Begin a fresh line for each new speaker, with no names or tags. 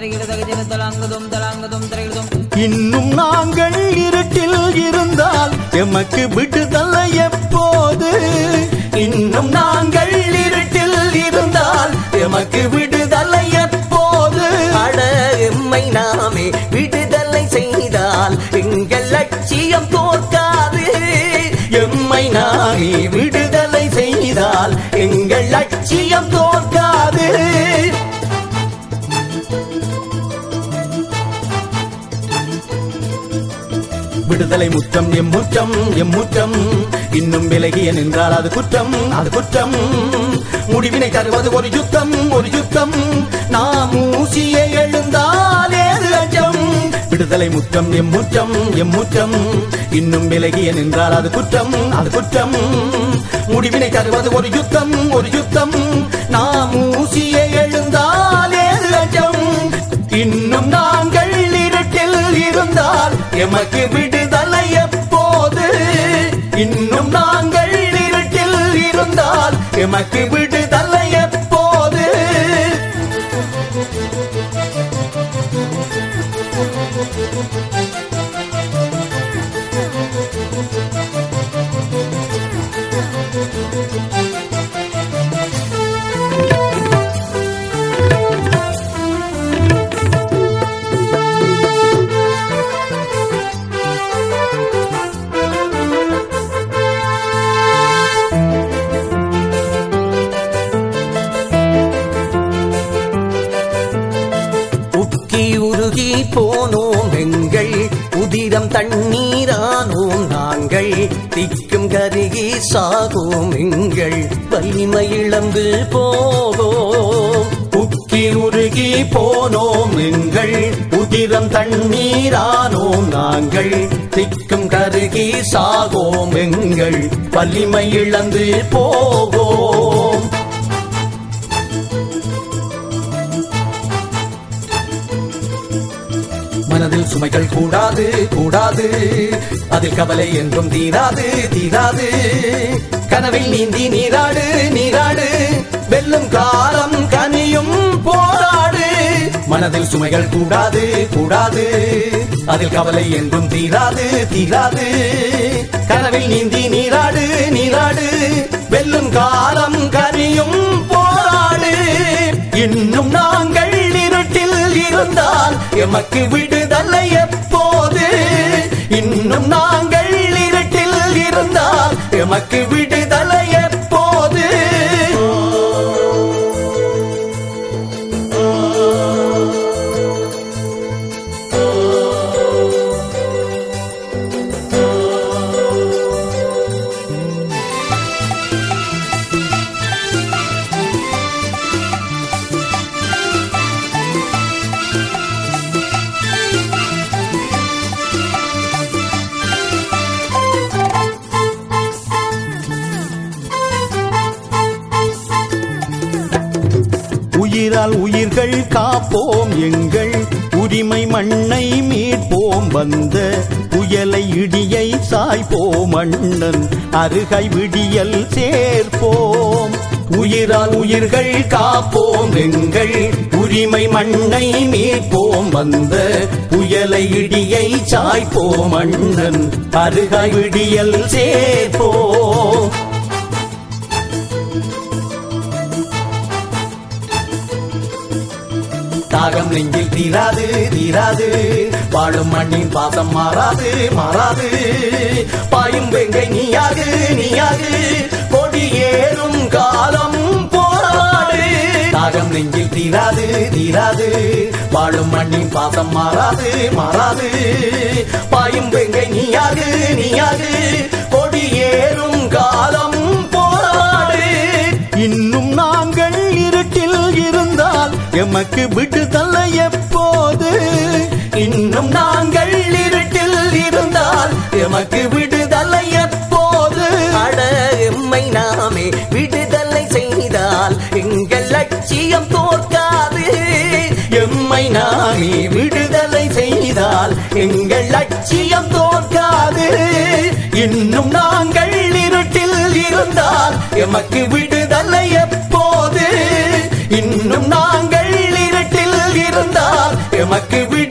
இன்னும் நாங்கள் இருட்டில் இருந்தால் எமக்கு விடுதலை எப்போது? இன்னும் நாங்கள் இருட்டில் இருந்தால் எமக்கு விடுதலை எப்போது?
அட எம்மை நாமே விடுதலை செய்தால் எங்கள் லட்சியம் தோற்காது.
எம்மை நாமே விடுதலை செய்தால் எங்கள் லட்சியம் தோற்காது. விடுதலை முற்றம் எம்முற்றம் எம்முற்றம், இன்னும் விலகிய நின்றால் அது குற்றம் அது குற்றம். முடிவினை தருவது ஒரு யுத்தம் ஒரு யுத்தம், நாம் ஊசியை எழுந்தால் ஏது அச்சம். விடுதலை முற்றம் எம்முற்றம் எம்முற்றம், இன்னும் விலகிய நின்றால் அது குற்றம் அது குற்றம். முடிவினை தருவது ஒரு யுத்தம் ஒரு யுத்தம், நாம் ஊசியை எழுந்தால் ஏது அச்சம். இன்னும் நாங்கள் இருட்டில் இருந்தால் எமக்கு விடுதலை எப்போது? இன்னும் நாங்கள் இருட்டில் இருந்தால் எமக்கு விடுதலை எப்போது?
உருகி போனோம் எங்கள் உதிரம் தண்ணீரானோம் நாங்கள், திக்கும் கருகி சாகோம் எங்கள் வலிமை இழந்து போவோம்.
உக்கி உருகி போனோம் எங்கள் உதிரம் தண்ணீரானோம் நாங்கள், திக்கும் கருகி சாகோம் எங்கள் வலிமை இழந்து போவோம். மனதில் சுமைகள் கூடாது கூடாது, அதில் கவலை என்றும் தீராது தீராது. கனவில் நீந்தி நீராடு நீராடு, வெல்லும் காலம் கனியும் போராடு. மனதில் சுமைகள் கூடாது கூடாது, அதில் கவலை என்றும் தீராது தீராது. கனவில் நீந்தி நீராடு நீராடு, வெல்லும் காலம் கனியும் போராடு. இன்னும் நாங்கள் இருட்டில் இருந்தால் எமக்கு விடுதலை எப்போது? இன்னும் நாங்கள் இருட்டில் இருந்தால் எமக்கு விடுதலை எப்போது? உயிரால் உயிர்கள் காப்போம் எங்கள் உரிமை மண்ணை மீட்போம். வந்த புயலை இடியை சாய்ப்போம், அண்ணன் அருகை விடியல் சேர்ப்போம். உயிரால் உயிர்கள் காப்போம் எங்கள் உரிமை மண்ணை மீட்போம். வந்த புயலை இடியை சாய்ப்போம், அண்ணன் அருகை விடியல் சேர்ப்போம். தாகம் நெஞ்சில் தீராது தீராது, வாழும் மண்ணின் பாசம் மாறாது மாறாது. பாயும் வெங்கை நீயாது நீயாது, கொடி ஏறும் காலம் போராடு. தாகம் நெஞ்சில் தீராது தீராது, வாழும் மண்ணின் பாசம் மாறாது மாறாது. பாயும் வெங்கை நீயாது நீயாது, கொடி ஏறும் காலம் போராடு. இன்னும் நாங்கள் இருட்டில் இருந்தால் எமக்கு விடுதலை எப்போது? இன்னும் நாங்கள் இருட்டில் இருந்தால் எமக்கு விடுதலை எப்போது?
அட எம்மை நாமே விடுதலை செய்தால் எங்கள் லட்சியம் தோற்காது.
எம்மை நாமே விடுதலை செய்தால் எங்கள் லட்சியம் தோற்காது. இன்னும் நாங்கள் இருட்டில் இருந்தால் எமக்கு விடுதலை எப்போது? இன்னும் நாங்கள் இருட்டில் இருந்தால் எமக்கு